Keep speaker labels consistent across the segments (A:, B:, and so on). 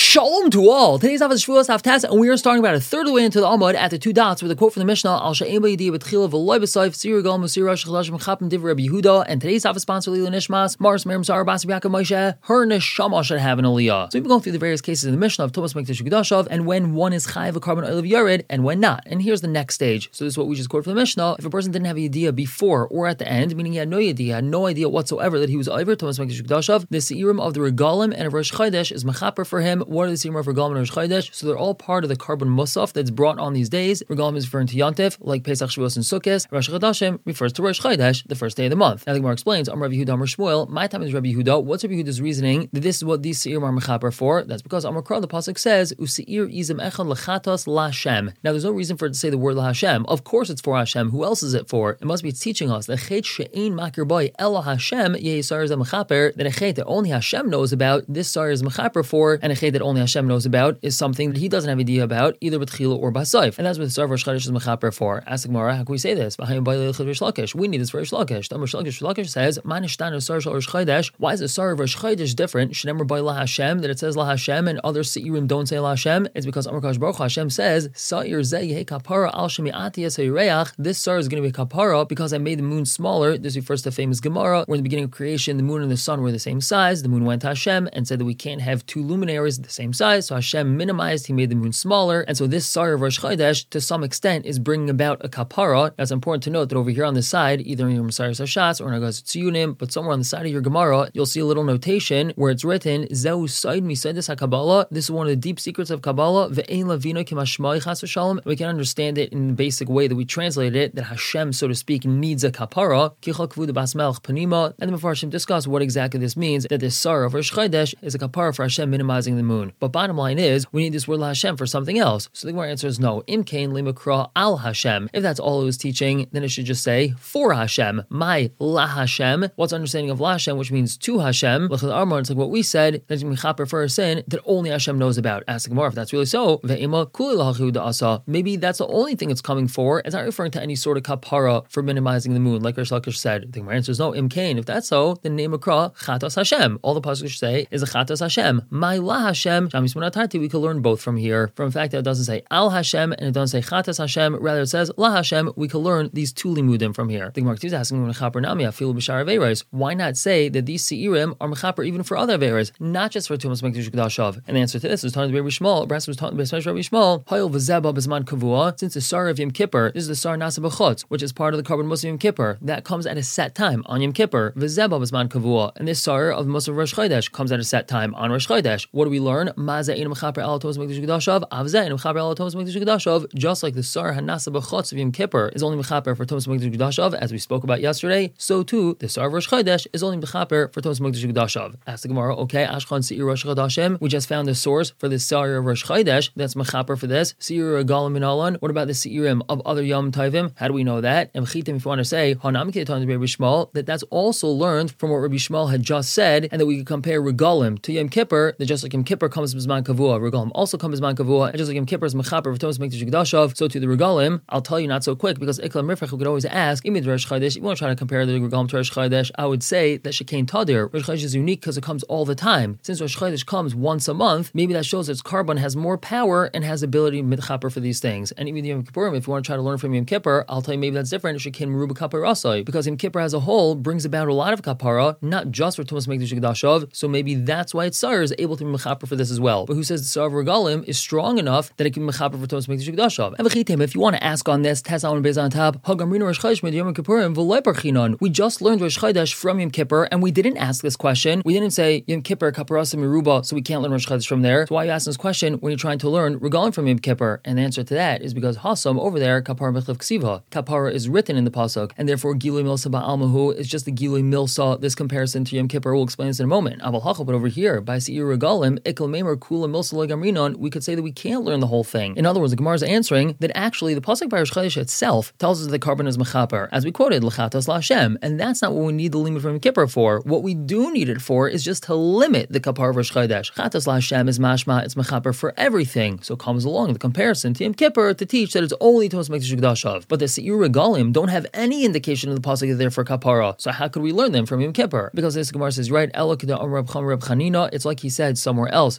A: Shalom to all. Today's Daf is Shvuos Haftas, and we are starting about a third of the way into the Amud at the two dots with a quote from the Mishnah: Al She'em B'Yidiyah B'Tchila V'Loi B'Soif Sir Gal Musir Rosh Chadashim Chapim Divrei Rabbi Yehuda. And today's Daf is sponsored Lila Nishmas Mars Miriam Sarah Bas Yaakov Moshe. Her neshama should have an aliyah. So we've been going through the various cases in the Mishnah of Tumas Mikdash Kedushav and when one is chayiv a carbon oil of Yared and when not. And here's the next stage. So this is what we just quoted from the Mishnah. If a person didn't have a yediyah before or at the end, meaning he had no yediyah, had no idea whatsoever that he was over Tumas Mikdash Kedushav, the seirim of the regalim and of Rosh Chodesh is mechaper for him. What are the seirim of regalim and Rosh Chodesh? So they're all part of the carbon musaf that's brought on these days. Regalim is referring to Yontif, like Pesach, Shavuos, and Sukkot. Rosh Chodashim refers to Rosh Chodesh, the first day of the month. Now the Gemara explains, Rabbi Yehuda, Amar Shmuel, my time is Rabbi Yehuda. What's Rabbi Yehuda's reasoning that this is what these seirim are mechaper for? That's because Amar Kra, the pasuk says, Useir izim echad lechatos laHashem. Now there's no reason for it to say the word laHashem. Of course it's for Hashem. Who else is it for? It must be teaching us that chet she'ein makir boy elo Hashem yeisar is a mechaper, that a chet that only Hashem knows about, this sar is mechaper for, and a chet that only Hashem knows about is something that he doesn't have idea about, either b'tchila or b'saif. And that's what the sar of Rosh Chodesh is mechaper for. Ask the Gemara, how can we say this? We need this for Rish Lakish. Rish Lakish says, why is the sar of Rosh Chodesh different? Shnemer by La Hashem, that it says La Hashem and other seirim don't say La Hashem. It's because Amar Kadosh Baruch Hu, Hashem says, Sa'ir zeh kapara al shemi'ati yasayreach. This sar is going to be kapara because I made the moon smaller. This refers to the famous Gemara, where in the beginning of creation, the moon and the sun were the same size. The moon went to Hashem and said that we can't have two luminaries the same size. So Hashem minimized, he made the moon smaller. And so this sar of Rosh Chodesh, to some extent, is bringing about a kapara. That's important to note that over here on the side, either in your Messiah Sashatz or in Agaz Tziyunim, but somewhere on the side of your Gemara, you'll see a little notation where it's written, Zeu Said Misaidis HaKabbalah. This is one of the deep secrets of Kabbalah. Ve'ein lavino kimashmai chas v'shalom. We can understand it in the basic way that we translated it, that Hashem, so to speak, needs a kapara. Kichal kavud bas melech panima. And the Mefarshim discuss what exactly this means, that this sar of Rosh Chodesh is a kapara for Hashem minimizing the moon. But bottom line is, we need this word la Hashem for something else. So the Gemara answer is no. Imkain limakra al Hashem. If that's all it was teaching, then it should just say for Hashem. My la Hashem. What's understanding of la Hashem, which means to Hashem? It's like what we said, that mechaper for a sin that only Hashem knows about. Ask the Gemara if that's really so. Maybe that's the only thing it's coming for. It's not referring to any sort of kapara for minimizing the moon, like Rish Lakish said. The Gemara answer is no. Imkain. If that's so, then name akra chatos Hashem. All the pasuk should say is a chatos Hashem. My la Hashem. We could learn both from here. From the fact that it doesn't say al Hashem and it doesn't say chatos Hashem, rather it says la Hashem. We could learn these two limudim from here. The Gemara is asking why not say that these seirim are mechaper even for other averas, not just for Tumas Mikdash Kedushav? And the answer to this is talking to Rabbi Shmuel. Perhaps it was talking to Rabbi Shmuel. Hayil v'zeba b'zman kavua. Since the sar of Yom Kippur, this is the sar nasa b'chutz, which is part of the carbon musaf Yom Kippur. That comes at a set time on Yom Kippur. V'zeba b'zman kavua. And this sar of musaf Rosh Chodesh comes at a set time on Rosh Chodesh. What do we learn? Maza ein mechaper al Tumas Mikdash Kedushav. Avzeh ein mechaper al Tumas Mikdash Kedushav. Just like the sar hanasa b'chutz of Yom Kippur is only mechaper for Tumas Mikdash Kedushav, as we spoke about yesterday, so too the sar of Rosh Chodesh is only mechaper for Tumas Mikdash Kedushav. Ask the Gemara, okay, Ashchan Seir Rosh Chodashim. We just found the source for the sar of Rosh Chodesh that's mechaper for this. Seir Regalim Minalan. What about the seirim of other Yom Tovim? How do we know that? And Chitim, if you want to say Hanam Ketan Rabbi Shmuel, that's also learned from what Rabbi Shmuel had just said, and that we could compare Regalim to Yom Kippur. That just like Yom Kippur comes B'zman Kavua, Regalim also comes B'zman Kavua, and just like Yom Kippur is mechaper for Tumas Mikdash Kedushav, so to the Regalim. I'll tell you not so quick because Iklam Rifrach could always ask, Imid Rosh Chodesh. You want to try to compare the Regalim to Rosh Chodesh? I would say that Shekain Tadir. Rosh Chodesh is unique because it comes all the time. Since Rosh Chodesh comes once a month, maybe that shows that its carbon has more power and has ability mitchaper for these things. And even Yom Kippurim, if you want to try to learn from Yom Kippur, I'll tell you maybe that's different. Shekain Meruba Kaparasai, because Yom Kippur as a whole brings about a lot of kapara, not just for Tumas Mikdash Kedushav. So maybe that's why its sar is able to be mechaper for this as well. But who says the sar of Regalim is strong enough that it can be mechaper for Tumas Mikdash Kedushav? And v'chitim, if you want to ask on this, Tesal Bez on top, Hagamrino Rosh Chodesh Med Yom Kippurim v'Loi Parchinon. We just learned Rosh Chodesh from Yom Kippur, and we didn't ask this question. We didn't say Yom Kippur Kaparasa Meruba, so we can't learn Rosh Chodesh from there. So why are you asking this question when you're trying to learn Regalim from Yom Kippur? And the answer to that is because Hasam over there, Kapara Bechlev Ksiva. Kapara is written in the pasuk, and therefore Gilui Milsa Ba'almahu is just the Gilui Milsa. This comparison to Yom Kippur, we'll explain this in a moment. Aval Hachal, but over here, by Seir Regalim, Ikel Meimer Kula Milsa Legamrinon, we could say that we can't learn the whole thing. In other words, the Gemara is answering that actually the pasuk by Rosh Chodesh itself tells us that the carbon is mechaper, as we quoted L'chatas LaHashem, and that's not what we need the limit from Yom Kippur for. What we do need it for is just to limit the kapar of Rosh Chodesh. Chatas LaHashem is mashma, it's mechaper for everything. So it comes along the comparison to Yom Kippur to teach that it's only Tumas Mikdash Kedushav. But the Seir Regalim don't have any indication in the pasuk that they're for kapara. So how could we learn them from Yom Kippur? Because this Gemara says, right, it's like he said somewhere else.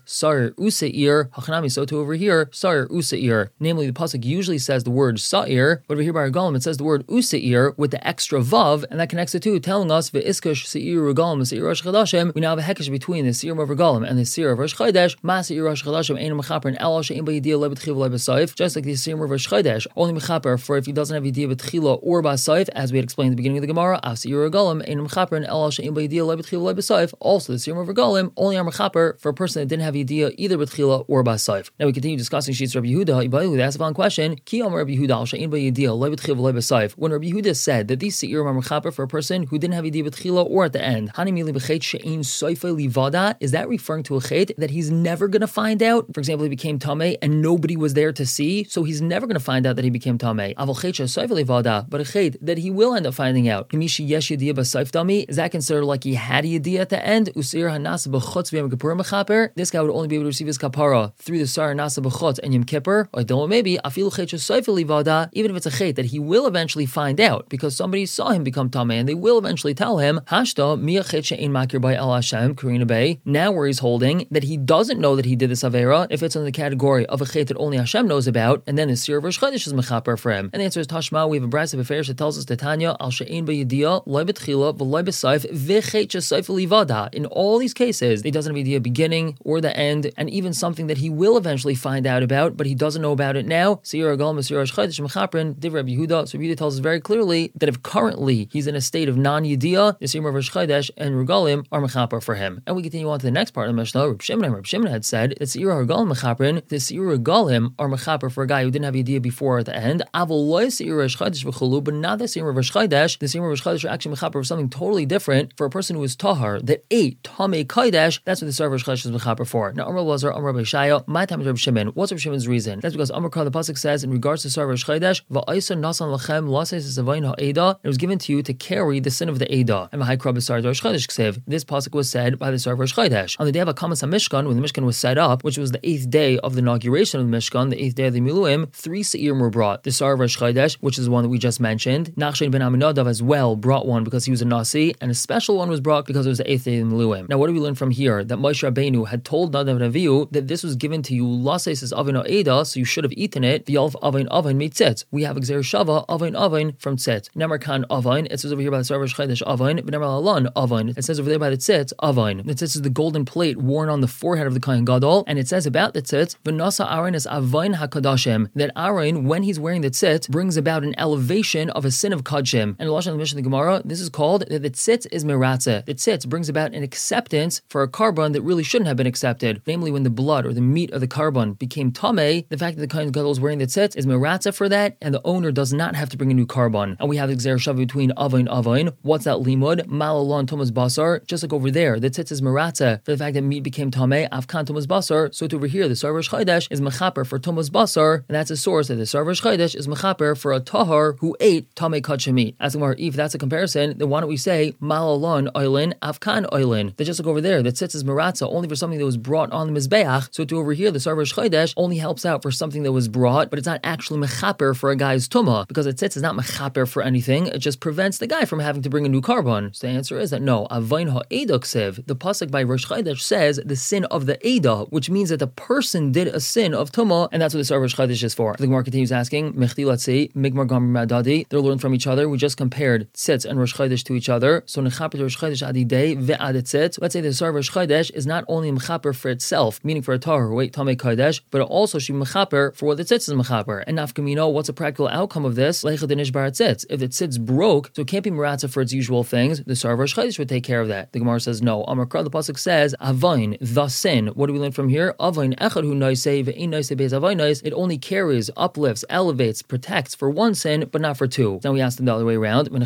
A: says Sa'ir Useir, Hachanami, so too over here, Sa'ir Useir. Namely, the pasuk usually says the word Sa'ir, but over here by Regalim it says the word Useir with the extra vav, and that connects the two, telling us Ve'iskush Seir Regalim Seir Rosh Chodashim. We now have a hekesh between the Seir of Regalim and the Seir of Rosh Chodesh. Ma Seir Rosh Chodashim Ein Mechaper and El She'ein B'Yediyah Lebetchiv Lebesayif. Just like the Seir of Rosh Chodesh, only Mechaper for if he doesn't have Yediyah B'Tchila or B'Sayif, as we had explained at the beginning of the Gemara. Af Seir Regalim Ein Mechaper and El She'ein B'Yediyah Lebetchiv Lebesayif. Also, the Seir of Regalim only are Mechaper for a person that didn't have Yediyah either B'Tchila or B'Sayif. Now we continue discussing sheets Rabbi Yehuda. They asked the following question: Ki Amar Rabbi Yehuda Al She'ein B'Yediyah Lebetchiv Lebesayif. When Rabbi Yehuda said that these Seir are Mechaper for a person who didn't have Yediyah B'Tchila or at the end, Hani Mili B'Chet She'ein Soifa Livada, is that referring to a chet that he's never going to find out? For example, he became tamei and nobody was there to see, so he's never going to find out that he became tamei. Aval chet she'soifa livada, but a chet that he will end up finding out. Himishi yesh yediyah b'saif dami, is that considered like he had a yediyah at the end? Usir hanasa b'chutz v'yom kippur mechaper. This guy would only be able to receive his kapara through the sar hanasa b'chutz and yom kippur. Or don't maybe afilu chet she'soifa livada, even if it's a chet that he will eventually find out because somebody saw him become tamei and they will eventually tell him hashta miya chet she'ein makir by el Hashem Karina Bay. Now where he's holding that he doesn't know that he did this avera, if it's in the category of a chet that only Hashem knows about, and then the Seir of Rosh Chodesh is mechaper for him. And the answer is Tashma. We have a brayso of affairs that tells us Tanya al she'ein b'yediyah loy b'tchila v'loy b'sayf v'chet she'sayf livada. In all these cases, he doesn't have idea beginning or the end, and even something that he will eventually find out about, but he doesn't know about it now. Seir Regalim Seir Rosh Chodesh mechaperin div Rabbi Yehuda. So Rabbi Yehuda tells us very clearly that if currently he's in a state of non-yediyah, the Seir of Rosh Chodesh and Regalim are mechaper for him. And we continue on to the next part of the Mishnah. Reb Shimon had said that Seir Regalim mechaperin, the Seir Regalim are mechaper for a guy who didn't have idea before at the end. Avol loy Seir Rosh Chodesh v'chulu, but not the Seir of Rosh Chodesh. The Seir of Rosh Chodesh are actually mechaper for something totally different. For a person who is tahar that ate tamei kodesh, that's what the Seir of Rosh Chodesh is mechaper for. Now Amar Lazar, Amar Rabbi Shaya, my time is Reb Shimon. What's Reb Shimon's reason? That's because Amar Kra, the pasuk says in regards to Seir of Rosh Chodesh, va'isa nasan lachem lases zavayin ha'eda. It was given to you to carry the sin of the Eda. And v'hai kra b'sar Rosh Chodesh ksev. This pasuk was said by the Seir of Rosh Chodesh on the day of Akamas HaMishkan, when the Mishkan was set up, which was the 8th day of the inauguration of the Mishkan, the 8th day of the Miluim. 3 Seirim were brought. The Seir of Rosh Chodesh, which is the one that we just mentioned. Nachshon ben Aminadav as well brought one because he was a Nasi, and a special one was brought because it was the 8th day of the Miluim. Now, what do we learn from here? That Moshe Rabbeinu had told Nadav and Avihu that this was given to you lases as avin ha'eda, so you should have eaten it. V'yalv avin mitzitz. We have Gzer Shava avin from tzitz. Nemar kan avin. It says over here by the Seir of Rosh Chodesh avin, but Nemar alan avin. It says over there by the tzitz avin. The tzitz is the golden plate worn on the forehead of the Kohen Gadol, and it says about the tzitz, v'nasa Aaron is avain hakadashim, that Aaron, when he's wearing the tzitz, brings about an elevation of a sin of kadshim. And in the Lashon of the Mishnah of the Gemara, this is called that the tzitz is meratzeh. The tzitz brings about an acceptance for a carbon that really shouldn't have been accepted. Namely, when the blood or the meat of the carbon became tamei, the fact that the Kohen Gadol is wearing the tzitz is meratzeh for that, and the owner does not have to bring a new carbon. And we have the Gzer Shav between avain. What's that limud? Malalon Tumas Basar. Just like over there, the tzitz is meratzeh for the fact that meat became tamei, afkan Tumas Basar. So to over here, the Seir of Rosh Chodesh is mechaper for Tumas Basar, and that's a source that the Seir of Rosh Chodesh is mechaper for a tahar who ate tamei kachim meat. As if that's a comparison, then why don't we say malalon oilin, afkan oilin? That just like over there, the tzitz is meratzeh only for something that was brought on the mizbeach. So to over here, the Seir of Rosh Chodesh only helps out for something that was brought, but it's not actually mechaper for a guy's tumah, because the tzitz is not mechaper for anything. It just prevents the guy from having to bring a new carbon. So the answer is that no, avain ha'eda ksev. The pasuk by Rosh Chodesh says the sin of the Eda, which means that the person did a sin of tumah, and that's what the Seir of Rosh Chodesh is for. The Gemara continues asking, mechti let's say, migmar gamar madadi. They're learned from each other. We just compared tzitz and Rosh Chodesh to each other. So nechaper Rosh Chodesh adidei ve'ad tzitz. Let's say the Seir of Rosh Chodesh is not only mechaper for itself, meaning for a tahor who ate tamei kodesh, but it also should be mechaper for what the tzitz is mechaper. And nafkamino, what's a practical outcome of this? Leicha denish bar tzitz. If the tzitz broke, so it can't be meratzah for its usual things, the Seir of Rosh Chodesh would take care of that. The Gemara says no. Amar Kra, the pasuk says avain, the sin. What do we learn from here? Avain echad hu noisei ve'in noisei beis avainos. It only carries, uplifts, elevates, protects for one sin, but not for two. Now we ask them the other way around. Why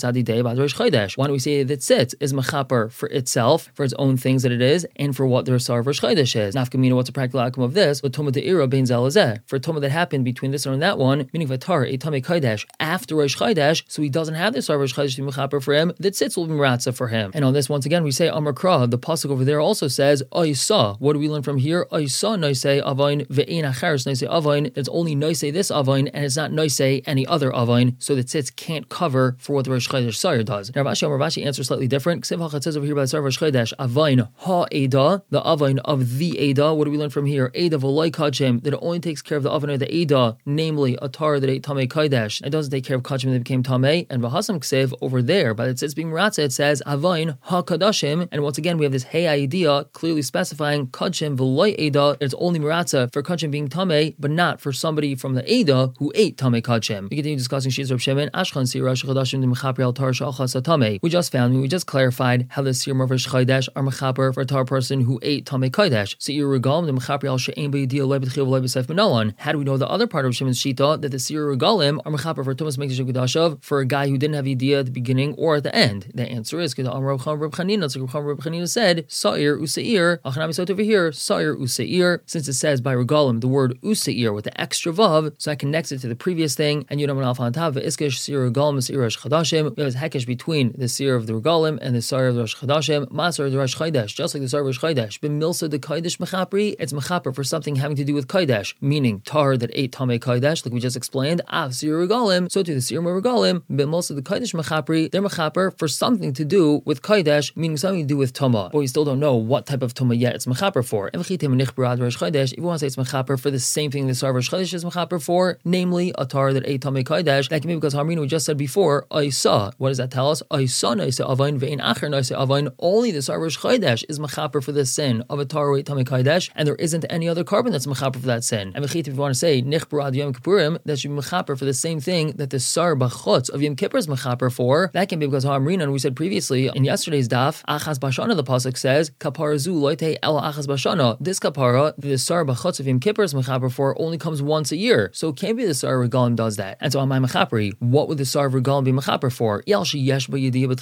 A: don't we say that tzitz is mechaper for itself, for its own things that it is, and for what the Seir of Rosh Chodesh is? Nafkamina, what's a practical outcome of this? But Tumah De'ira bein zalazeh. For Tumah that happened between this one and that one, meaning Vatar, a Tamei Kodesh, after Rosh Chodesh, so he doesn't have the Seir of Rosh Chodesh to be mechaper for him, that tzitz will be meratzah for him. And on this, once again, we say Amar Kra, the pasuk over there also says, Oisa. What do we learn from here? Oisa noisei avain ve'ein acharis noisei avain. It's only noisei this avain, and it's not noisei any other avain, so the tzitz can't cover for what the Rosh Chodesh Seir does. Now Rav Ashi answers slightly different. Ksiv Hachat says over here by the Seir of Rosh Chodesh, avain ha'eda, the Avain of the Eda. What do we learn from here? Eda v'loy kachim, that it only takes care of the Avain of the Eda, namely a tar that ate Tamei Kodesh. It doesn't take care of kachim that became Tamei. And V'hasam Ksev over there, but it says being Maratza, it says Avain ha-kadashim. And once again, we have this hey idea clearly specifying kachim v'loy Eda. It's only Maratza for kachim being Tamei, but not for somebody from the Eda who ate Tamei kachim. We continue discussing Shizar of Shemin. Ashchan Sira Shechadashim de Mechaper al Tar Shachas Tamei. We just clarified how the Sir of Shchaydesh are Mechaper for a tar person who ate Tamei Kodesh. So you regal the Mechaper al She'ein B'Yediyah Loy B'Tchil V'Loy B'Seif Menalan. How do we know the other part of Shemin's Shita that the Sir regalim are Mechaper for Tumas Mekdash Kedashav for a guy who didn't have Yediyah at the beginning or at the end? The answer is because Amar Reb Chanina. So Reb Chanina said Sa'ir Useir. Achanami said over here Sa'ir Useir. Since it says by regalim the word Useir with the extra vav, so that connects it to the previous thing. And Yudam Alf Hantav Iskish Sir regalim Sir Rosh Chadashim. We have a hekesh between the Sir of the regalim and the Sir of the Rosh Chadashim. Masar of the Rosh Chodesh, just like the Sar of Rosh Chodesh. B'milsa the Kodesh Mechapri, it's Mechaper for something having to do with Kodesh, meaning tar that ate Tamei Kodesh, like we just explained. Av Sir regalim, so to the Sir regalim. B'milsa the Kodesh Mechapri, they're Mechaper for something to do with Kodesh, meaning something to do with Tama. But we still don't know what type of Tama yet it's Mechaper for. If you want to say it's Mechaper for the same thing the Sar of Rosh Chodesh is Mechaper for, namely a tar that ate Tamei Kodesh, that can be because Harmina we just said before, I saw. What does that tell us? I saw Naisa Avain ve'in acher Naisa Avain. Only the Sar Rosh Chodesh is Mechaper for the sin of a tar who ate Tamei Kodesh, and there isn't any other carbon that's Mechaper for that sin. And if you want to say Nichbara ad Yom Kippurim, that should be Mechaper for the same thing that the Sar Bachutz of Yom Kippur is Mechaper for. That can be because Harmina, and we said previously in yesterday's daf, Achas Bashana, the pasuk says Kapara zu loite el Achas Bashana. This kapara, the Sar Bachutz of Yom Kippur is Mechaper for, only comes once a year, so it can't be the Sar Regalim does that. And so on my Mechapri, what would the Sar Regalim be Mechaper for? If you want to say it's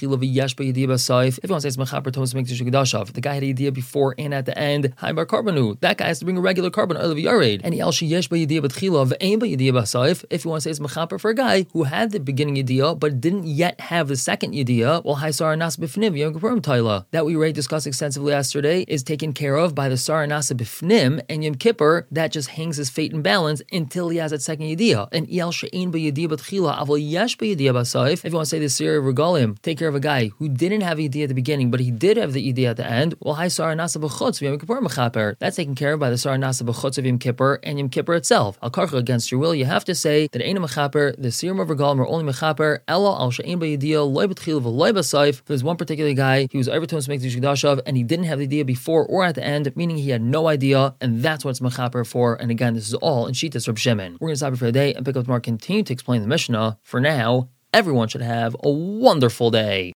A: Mechaper Thomas Mekdash Kedashav, the guy had a idea before and at the end, Hai Bar Karbanu, that guy has to bring a regular carbon out of Yared. And if you want to say it's Mechaper for a guy who had the beginning idea but didn't yet have the second idea, well, Hai Sar Nas Bifnim Yom Kippurim Taila, that we already discussed extensively yesterday, is taken care of by the Sar Nas Bifnim, and Yom Kippur that just hangs his fate in balance until he has that second idea. And if you want to say the Sir Regalim take care of a guy who didn't have idea at the beginning, but he did have the idea at the end, well, Hai Sar Nasa B'chutz Yom Kippur Mechaper. That's taken care of by the Sar Nasa B'chutz of Yom Kippur and Yom Kippur itself. Al Karcha, against your will, you have to say that Eina Mechaper, the Sir Regalim are only Mechaper, Ella Al She'ein B'Yediyah Loy B'Tchil V'Loy B'Saif. There's one particular guy, he was over to him to make the Shigdashav, and he didn't have the idea before or at the end, meaning he had no idea, and that's what it's Mechaper for. And again, this is all in Shitas Reb Shimon. We're going to stop it for the day and pick up tomorrow, continue to explain the Mishnah. For now, everyone should have a wonderful day.